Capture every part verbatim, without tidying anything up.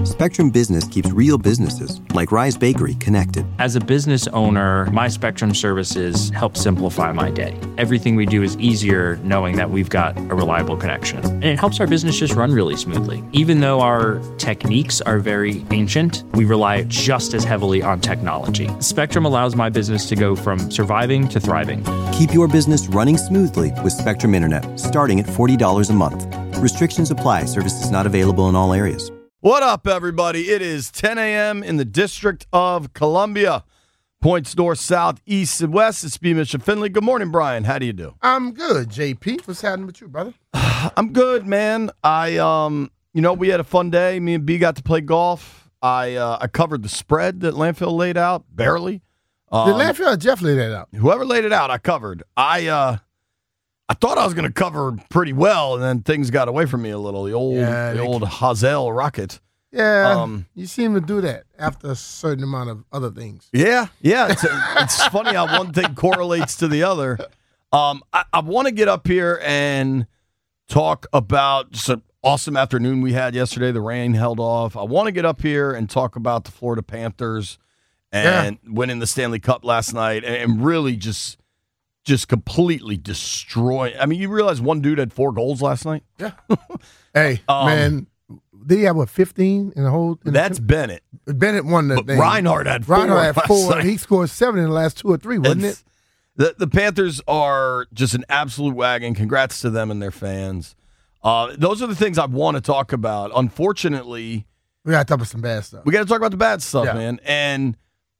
Spectrum Business keeps real businesses, like Rise Bakery, connected. As a business owner, my Spectrum services help simplify my day. Everything we do is easier knowing that we've got a reliable connection. And it helps our business just run really smoothly. Even though our techniques are very ancient, we rely just as heavily on technology. Spectrum allows my business to go from surviving to thriving. Keep your business running smoothly with Spectrum Internet, starting at forty dollars a month. Restrictions apply. Services not available in all areas. What up, everybody? It is ten a.m. in the District of Columbia. Points north, south, east, and west. It's B. Mitchell Finley. Good morning, Brian. How do you do? I'm good, J P. What's happening with you, brother? I'm good, man. I, um, you know, we had a fun day. Me and B got to play golf. I, uh, I covered the spread that Landfill laid out, barely. Um, Did Landfill or Jeff lay that out? Whoever laid it out, I covered. I, uh, I thought I was going to cover pretty well, and then things got away from me a little. The old, Yeah, the they- old Hazel rocket. Yeah, Um, you seem to do that after a certain amount of other things. Yeah, yeah. It's, it's funny how one thing correlates to the other. Um, I, I want to get up here and talk about just an awesome afternoon we had yesterday. The rain held off. I want to get up here and talk about the Florida Panthers and winning the Stanley Cup last night and, and really just just completely destroying. I mean, you realize one dude had four goals last night? Yeah. Hey, Um, man, did he have, what, fifteen in the whole? In That's the, Bennett. Bennett won the But thing. Reinhardt had four. Reinhardt had last four. night. He scored seven in the last two or three, wasn't It's- it? The the Panthers are just an absolute wagon. Congrats to them and their fans. Uh, those are the things I want to talk about. Unfortunately, We got to talk about some bad stuff. we got to talk about the bad stuff, Yeah. man. And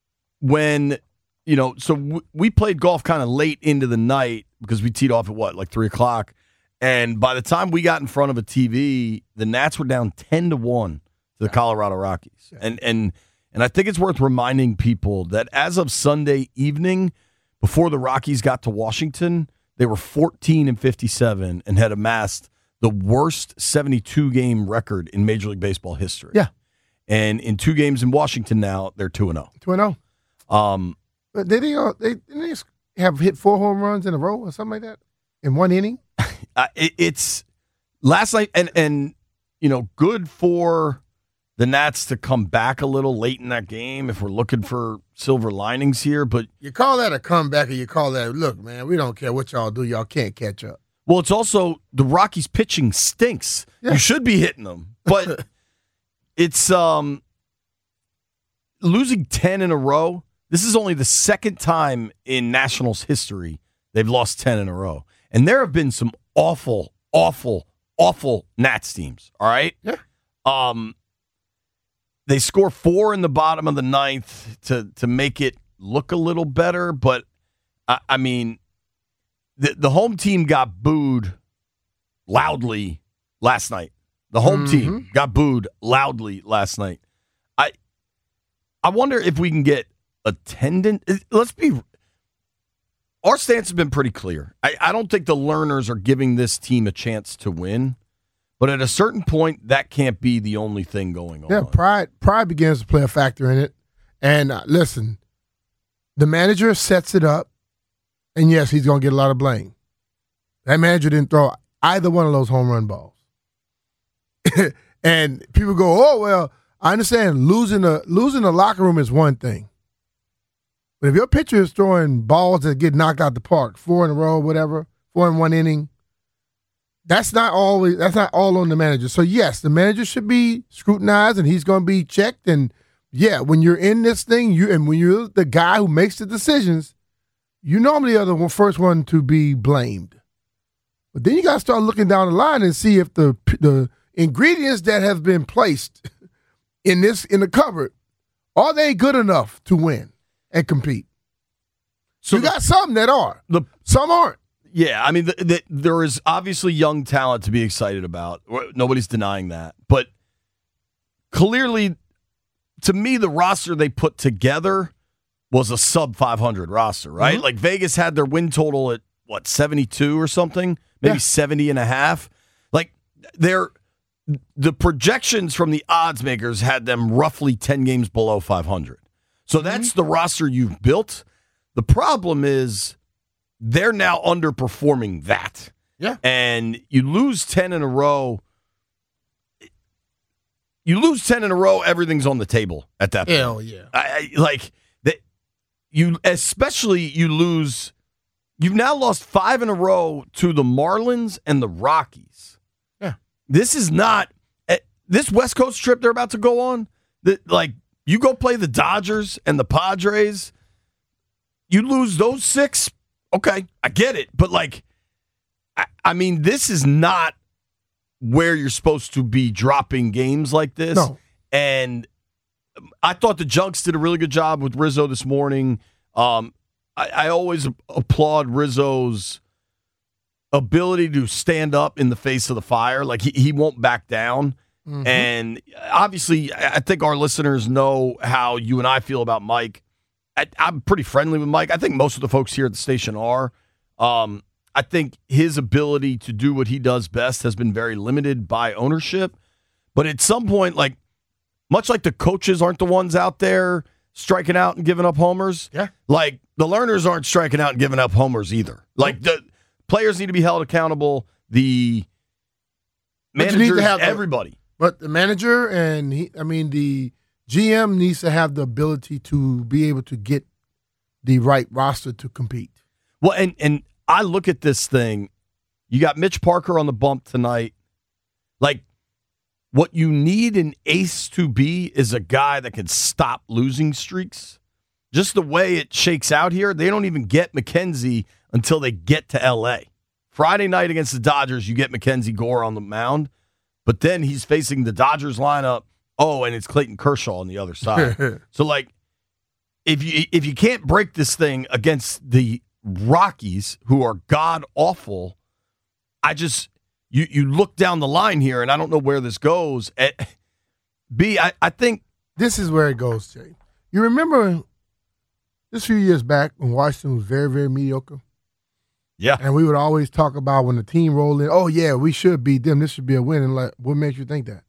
when, you know, so w- we played golf kind of late into the night because we teed off at what, like three o'clock. And by the time we got in front of a T V, the Nats were down ten to one to the Colorado Rockies. Yeah. And and and I think it's worth reminding people that as of Sunday evening, before the Rockies got to Washington, they were fourteen and fifty-seven and had amassed the worst seventy-two game record in Major League Baseball history. Yeah. And in two games in Washington now, they're two and oh. two and oh. Um, But did they, uh, they, didn't they have hit four home runs in a row or something like that in one inning? uh, it, it's last night, and, and, you know, good for the Nats to come back a little late in that game if we're looking for silver linings here. But, You call that a comeback or you call that, look, man, we don't care what y'all do. Y'all can't catch up. well, it's also the Rockies pitching stinks. Yeah. You should be hitting them. But it's um losing ten in a row. This is only the second time in Nationals history they've lost ten in a row. And there have been some awful, awful, awful Nats teams, all right? Yeah. Um, they score four in the bottom of the ninth to to make it look a little better, but, I, I mean, the, the home team got booed loudly last night. The home Mhm. team got booed loudly last night. I I wonder if we can get attendant. Let's be. Our stance has been pretty clear. I, I don't think the Lerners are giving this team a chance to win, but at a certain point, that can't be the only thing going on. Yeah, pride pride begins to play a factor in it. And uh, listen, the manager sets it up, and yes, he's going to get a lot of blame. That manager didn't throw either one of those home run balls. And people go, oh, well, I understand losing a losing the locker room is one thing. But if your pitcher is throwing balls that get knocked out the park, four in a row, whatever, four in one inning, that's not always that's not all on the manager. So yes, the manager should be scrutinized and he's going to be checked. And yeah, when you're in this thing, you and when you're the guy who makes the decisions, you normally are the one- first one to be blamed. But then you got to start looking down the line and see if the the ingredients that have been placed in this in the cupboard are they good enough to win and compete. So you the- got some that are, The some aren't. Yeah, I mean, the, the, there is obviously young talent to be excited about. Nobody's denying that. But clearly, to me, the roster they put together was a sub five hundred roster, right? Mm-hmm. Like Vegas had their win total at, what, seventy-two or something? Maybe Yeah. seventy and a half. Like, they're, the projections from the odds makers had them roughly ten games below five hundred. So that's the roster you've built. The problem is, they're now underperforming that. Yeah. And you lose ten in a row. you lose ten in a row, everything's on the table at that point. Hell yeah. I, I, like that, you especially you lose. You've now lost five in a row to the Marlins and the Rockies. Yeah, this is not this West Coast trip they're about to go on. That like you go play the Dodgers and the Padres, you lose those six. Okay, I get it, but like, I, I mean, this is not where you're supposed to be dropping games like this. No. And I thought the Junks did a really good job with Rizzo this morning. Um, I, I always applaud Rizzo's ability to stand up in the face of the fire. Like, he, he won't back down. Mm-hmm. And obviously, I think our listeners know how you and I feel about Mike. I, I'm pretty friendly with Mike. I think most of the folks here at the station are. Um, I think his ability to do what he does best has been very limited by ownership. But at some point, like, much like the coaches aren't the ones out there striking out and giving up homers, yeah. like the learners aren't striking out and giving up homers either. Like, the players need to be held accountable. The managers, have everybody. The, but the manager and, he, I mean, the G M needs to have the ability to be able to get the right roster to compete. Well, and and I look at this thing. You got Mitch Parker on the bump tonight. Like, what you need an ace to be is a guy that can stop losing streaks. Just the way it shakes out here, they don't even get McKenzie until they get to L A. Friday night against the Dodgers, you get Mackenzie Gore on the mound, but then he's facing the Dodgers lineup. Oh, and it's Clayton Kershaw on the other side. So, like, if you if you can't break this thing against the Rockies, who are god-awful, I just, you, you look down the line here, and I don't know where this goes. At, B, I, I think. This is where it goes, Jay. You remember this few years back when Washington was very, very mediocre? Yeah. And we would always talk about when the team rolled in, oh, yeah, we should beat them. This should be a win. And like, what makes you think that?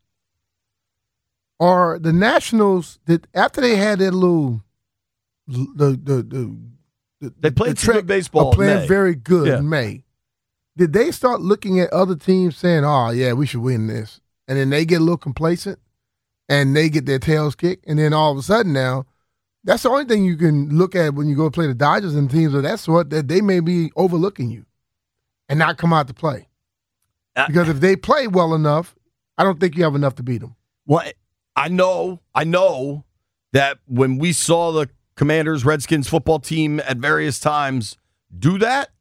Or the Nationals, that after they had that little, the the the, the they played the some good baseball. Playing very good yeah. in May. Did they start looking at other teams saying, "Oh yeah, we should win this," and then they get a little complacent, and they get their tails kicked, and then all of a sudden now, that's the only thing you can look at when you go play the Dodgers and teams of that sort, that they may be overlooking you, and not come out to play. Uh, because if they play well enough, I don't think you have enough to beat them. Well, I know, I know that when we saw the Commanders, Redskins football team at various times do that,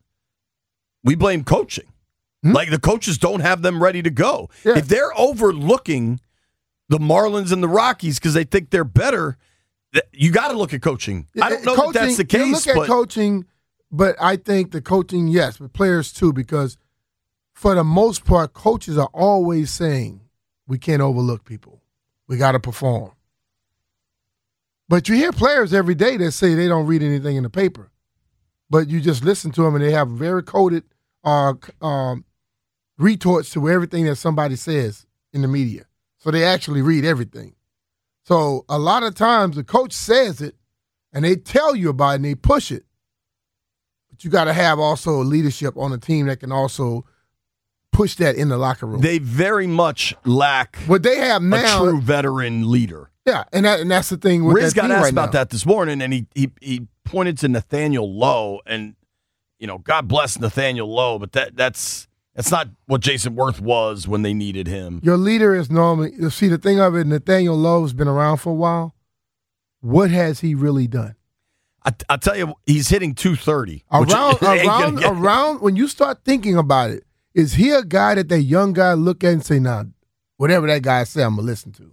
we blame coaching. Mm-hmm. Like, the coaches don't have them ready to go. Yeah. If they're overlooking the Marlins and the Rockies because they think they're better, you got to look at coaching. I don't know coaching, that that's the case. You look at but, coaching, but I think the coaching, yes, but players too, because for the most part, coaches are always saying, we can't overlook people. We got to perform. But you hear players every day that say they don't read anything in the paper. But you just listen to them, and they have very coded uh, um, retorts to everything that somebody says in the media. So they actually read everything. So a lot of times the coach says it, and they tell you about it, and they push it. But you got to have also leadership on the team that can also push that in the locker room. They very much lack what they have now, a true veteran leader. Yeah, and that, and that's the thing with Riz that got team asked right about now. that this morning, and he, he he pointed to Nathaniel Lowe, and you know, God bless Nathaniel Lowe, but that that's that's not what Jason Worth was when they needed him. Your leader is normally, you see, the thing of it, Nathaniel Lowe's been around for a while. What has he really done? I, I tell you, he's hitting two thirty. Around around around when you start thinking about it, is he a guy that that young guy look at and say, "Nah, whatever that guy say, I'm gonna listen to"?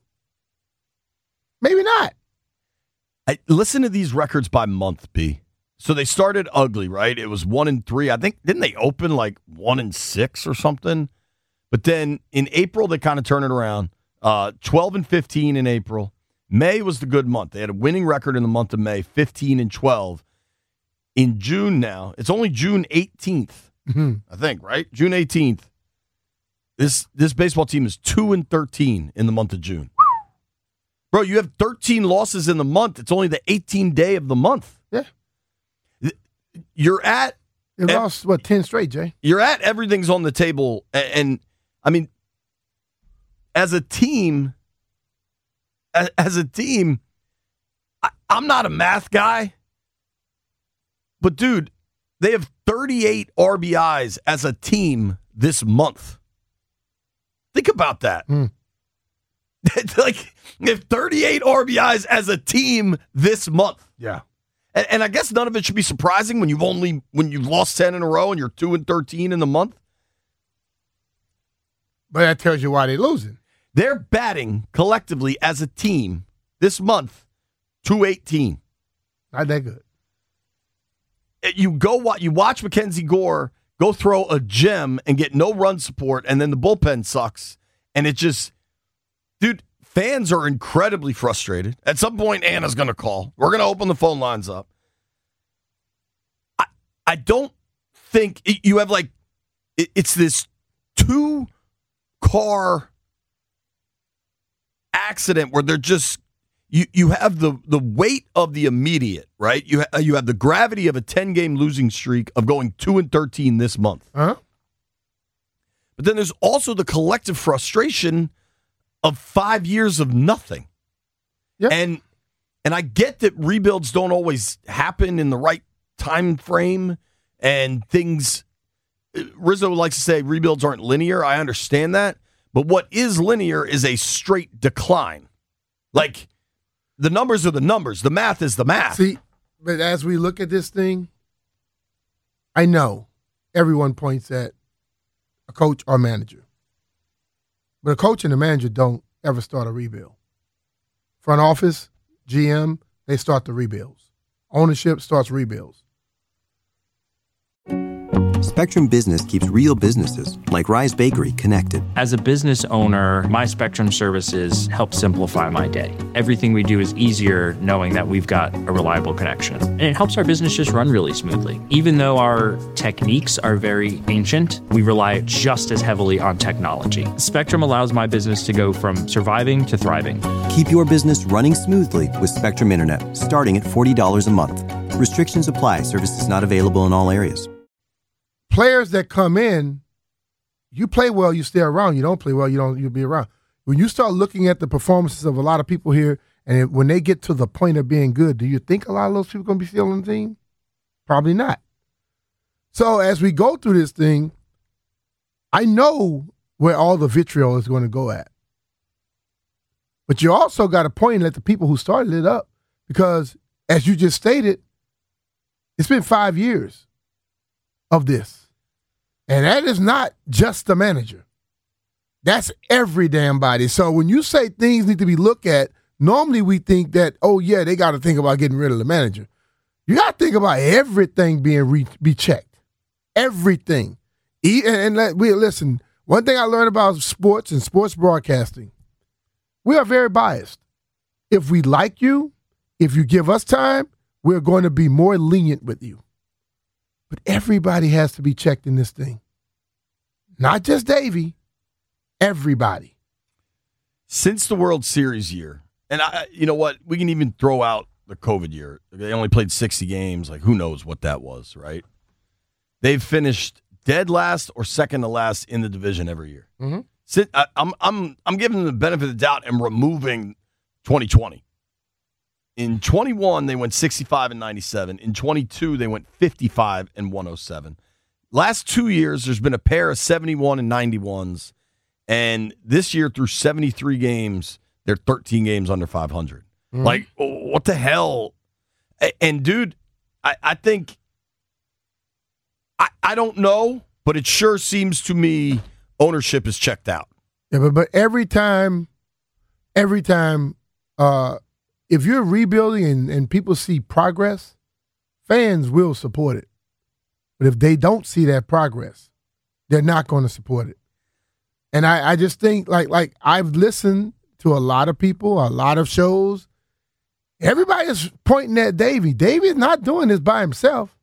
Maybe not. I, listen to these records by month, B. So they started ugly, right? It was one and three. I think, didn't they open like one and six or something? But then in April, they kind of turn it around. Uh, twelve and fifteen in April. May was the good month. They had a winning record in the month of May, fifteen and twelve. In June now, it's only June eighteenth, mm-hmm. I think, right? June eighteenth. This this baseball team is two and thirteen in the month of June. Bro, you have thirteen losses in the month. It's only the eighteenth day of the month. Yeah. You're at... They lost, what, ten straight, Jay? You're at everything's on the table. And, and, I mean, as a team, as, as a team, I, I'm not a math guy, but dude, they have thirty-eight R B Is as a team this month. Think about that. Mm. Like, they have thirty-eight R B Is as a team this month. Yeah. And, and I guess none of it should be surprising when you've only when you've lost ten in a row and you're two and thirteen in the month. But that tells you why they're losing. They're batting collectively as a team this month two eighteen. Not that good. You go what you watch Mackenzie Gore go throw a gem and get no run support, and then the bullpen sucks, and it just, dude. Fans are incredibly frustrated. At some point, Anna's going to call. We're going to open the phone lines up. I I don't think you have like it, it's this two car accident where they're just you you have the the weight of the immediate, right? You ha- you have the gravity of a ten game losing streak of going two and thirteen this month. Huh? But then there's also the collective frustration of five years of nothing. Yep. And and I get that rebuilds don't always happen in the right time frame and things Rizzo likes to say rebuilds aren't linear. I understand that. But what is linear is a straight decline. Like, the numbers are the numbers. The math is the math. See, but as we look at this thing, I know everyone points at a coach or manager. But a coach and a manager don't ever start a rebuild. Front office, G M, they start the rebuilds. Ownership starts rebuilds. Spectrum Business keeps real businesses, like Rise Bakery, connected. As a business owner, my Spectrum services help simplify my day. Everything we do is easier knowing that we've got a reliable connection. And it helps our business just run really smoothly. Even though our techniques are very ancient, we rely just as heavily on technology. Spectrum allows my business to go from surviving to thriving. Keep your business running smoothly with Spectrum Internet, starting at forty dollars a month. Restrictions apply. Services not available in all areas. Players that come in, you play well, you stay around. You don't play well, you don't. You'll be around. When you start looking at the performances of a lot of people here, and it, when they get to the point of being good, do you think a lot of those people are going to be still on the team? Probably not. So as we go through this thing, I know where all the vitriol is going to go at. But you also got to point at the people who started it up, because as you just stated, it's been five years of this. And that is not just the manager. That's every damn body. So when you say things need to be looked at, normally we think that, oh, yeah, they got to think about getting rid of the manager. You got to think about everything being re- be checked. Everything. E- and, and let, we listen, one thing I learned about sports and sports broadcasting, we are very biased. If we like you, if you give us time, we're going to be more lenient with you. But everybody has to be checked in this thing. Not just Davey, everybody. Since the World Series year, and I, you know what, we can even throw out the COVID year. They only played sixty games. Like, who knows what that was, right? They've finished dead last or second to last in the division every year. Mm-hmm. Sit, I, I'm, I'm, I'm giving them the benefit of the doubt and removing twenty twenty. In twenty-one, they went sixty-five and ninety-seven. In twenty-two, they went fifty-five and one oh seven. Last two years, there's been a pair of seventy-one and ninety-ones. And this year, through seventy-three games, they're thirteen games under five hundred. Mm-hmm. Like, what the hell? And, dude, I, I think, I, I don't know, but it sure seems to me ownership is checked out. Yeah, but, but every time, every time, uh, if you're rebuilding and, and people see progress, fans will support it. But if they don't see that progress, they're not going to support it. And I, I just think, like, like I've listened to a lot of people, a lot of shows. Everybody's pointing at Davey. Davey's not doing this by himself.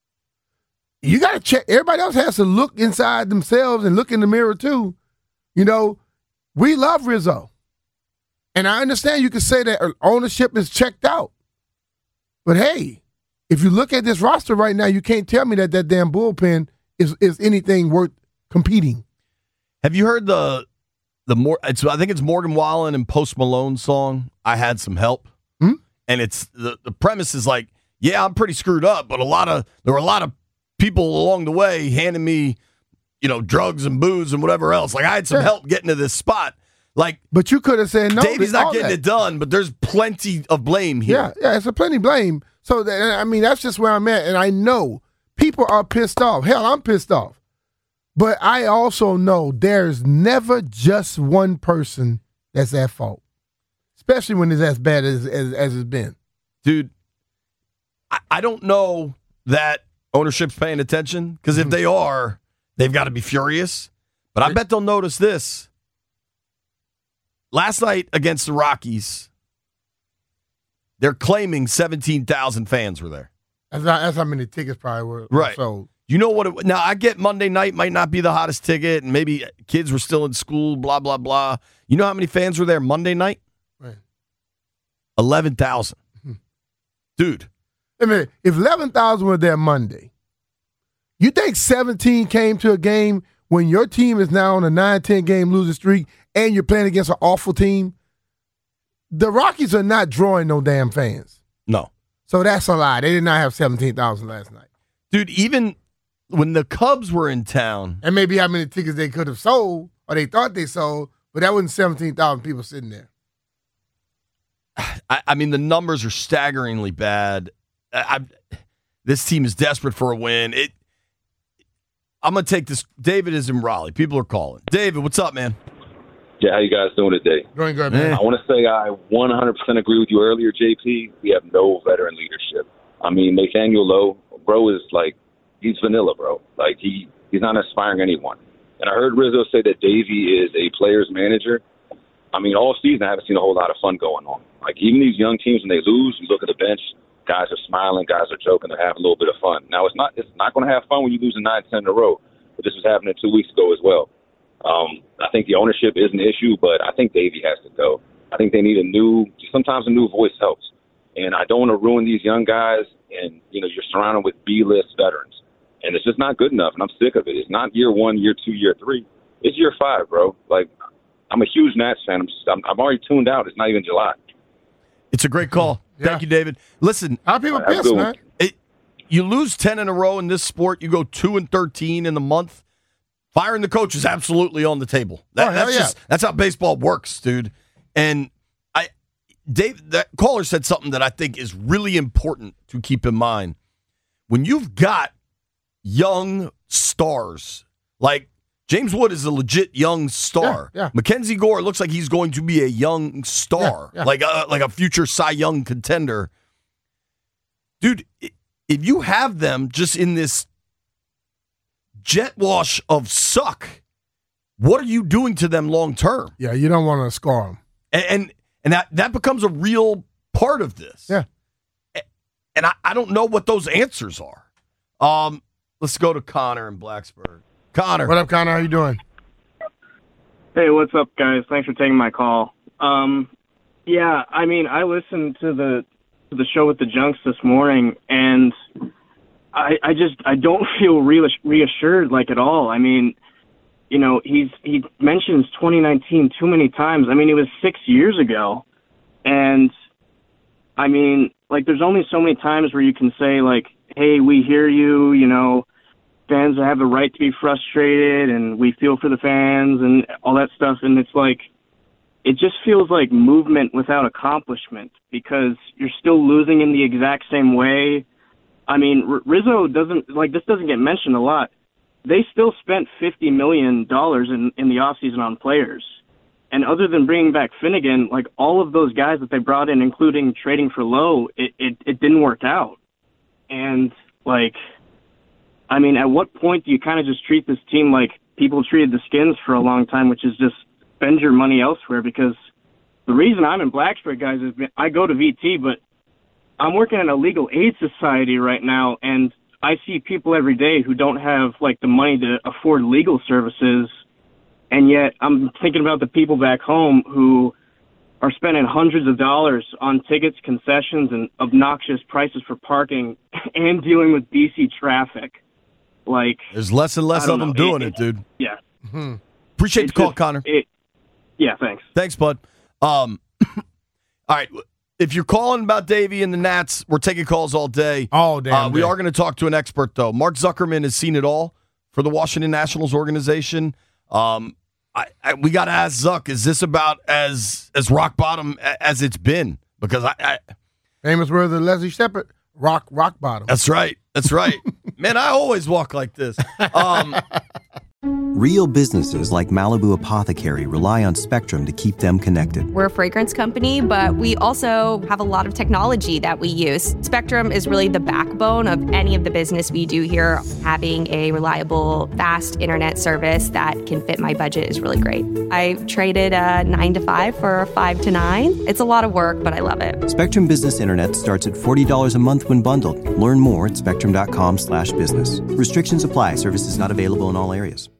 You got to check. Everybody else has to look inside themselves and look in the mirror, too. You know, we love Rizzo. And I understand you can say that ownership is checked out. But, hey, if you look at this roster right now, you can't tell me that that damn bullpen is, is anything worth competing. Have you heard the the more it's I think it's Morgan Wallen and Post Malone's song, I Had Some Help. Hmm? And it's the, the premise is like, yeah, I'm pretty screwed up, but a lot of there were a lot of people along the way handing me, you know, drugs and booze and whatever else. Like I had some Yeah. help getting to this spot. Like But you could have said no. Davey's to all not getting that. it done, but there's plenty of blame here. Yeah, yeah, it's a plenty blame. So that, I mean, that's just where I'm at, and I know people are pissed off. Hell, I'm pissed off. But I also know there's never just one person that's at fault, especially when it's as bad as as, as it's been. Dude, I, I don't know that ownership's paying attention because if Mhm. they are, they've got to be furious. But I bet they'll notice this. Last night against the Rockies, they're claiming seventeen thousand fans were there. That's how, that's how many tickets probably were Right. sold. You know what? It, now, I get Monday night might not be the hottest ticket, and maybe kids were still in school, blah, blah, blah. You know how many fans were there Monday night? Right. eleven thousand. Dude. I mean, if eleven thousand were there Monday, you think seventeen came to a game when your team is now on a nine ten game losing streak and you're playing against an awful team? The Rockies are not drawing no damn fans. No. So that's a lie. They did not have seventeen thousand last night. Dude, even when the Cubs were in town, And maybe how many tickets they could have sold or they thought they sold, but that wasn't seventeen thousand people sitting there. I, I mean, the numbers are staggeringly bad. I, I, this team is desperate for a win. It. I'm going to take this. David is in Raleigh. People are calling. David, what's up, man? Yeah, how you guys doing today? Doing good, man. I want to say I one hundred percent agree with you earlier, J P. We have no veteran leadership. I mean, Nathaniel Lowe, bro, is like, he's vanilla, bro. Like, he, he's not inspiring anyone. And I heard Rizzo say that Davey is a player's manager. I mean, all season I haven't seen a whole lot of fun going on. Like, even these young teams, when they lose, you look at the bench, guys are smiling, guys are joking, they're having a little bit of fun. Now, it's not it's not going to have fun when you lose a nine ten in a row, but this was happening two weeks ago as well. Um, I think the ownership is an issue, but I think Davey has to go. I think they need a new, sometimes a new voice helps. And I don't want to ruin these young guys, and, you know, you're surrounded with B-list veterans. And it's just not good enough, and I'm sick of it. It's not year one, year two, year three. It's year five, bro. Like, I'm a huge Nats fan. I'm, just, I'm, I'm already tuned out. It's not even July. It's a great call. Yeah. Thank you, David. Listen, How people Have a pissed, good man? one. it, you lose ten in a row in this sport, you go two and thirteen in the month. Firing the coach is absolutely on the table. That, Oh, hell that's yeah. just that's how baseball works, dude. And I, Dave, that caller said something that I think is really important to keep in mind. When you've got young stars like James Wood is a legit young star. Yeah, yeah. Mackenzie Gore looks like he's going to be a young star, Yeah, yeah. like a, like a future Cy Young contender. Dude, i- if you have them just in this jet wash of suck, what are you doing to them long term? Yeah, you don't want to scar them. And and, and that, that becomes a real part of this. Yeah. A- And I, I don't know what those answers are. Um, let's go to Connor in Blacksburg. Connor. What up, Connor? How you doing? Hey, what's up, guys? Thanks for taking my call. Um, yeah, I mean, I listened to the to the show with the Junks this morning, and I, I just I don't feel real reassured like at all. I mean, you know, he's he mentions twenty nineteen too many times. I mean, it was six years ago, and I mean, like, there's only so many times where you can say like, "Hey, we hear you," you know. Fans have the right to be frustrated, and we feel for the fans and all that stuff. And it's like, it just feels like movement without accomplishment because you're still losing in the exact same way. I mean, R- Rizzo doesn't, like, this doesn't get mentioned a lot. They still spent fifty million dollars in, in the offseason on players. And other than bringing back Finnegan, like, all of those guys that they brought in, including trading for Lowe, it, it, it didn't work out. And, like, I mean, at what point do you kind of just treat this team like people treated the Skins for a long time, which is just spend your money elsewhere? Because the reason I'm in Blacksburg, guys, is I go to V T, but I'm working in a legal aid society right now, and I see people every day who don't have, like, the money to afford legal services, and yet I'm thinking about the people back home who are spending hundreds of dollars on tickets, concessions, and obnoxious prices for parking and dealing with D C traffic. Like, There's less and less I don't of them know. doing It- it, dude. yeah. Appreciate It's the call, just- Connor. It, Yeah, thanks. Thanks, bud. Um, all right. If you're calling about Davey and the Nats, we're taking calls all day. Oh, damn. Uh, we day. are going to talk to an expert, though. Mark Zuckerman has seen it all for the Washington Nationals organization. Um, I, I, we got to ask Zuck, is this about as as rock bottom as it's been? Because I, I famous words of Leslie Shepard, rock rock bottom. That's right. That's right. Man, I always walk like this. Um, Real businesses like Malibu Apothecary rely on Spectrum to keep them connected. We're a fragrance company, but we also have a lot of technology that we use. Spectrum is really the backbone of any of the business we do here. Having a reliable, fast internet service that can fit my budget is really great. I traded a nine to five for a five to nine. It's a lot of work, but I love it. Spectrum Business Internet starts at forty dollars a month when bundled. Learn more at spectrum dot com slash business. Restrictions apply. Services not available in all areas.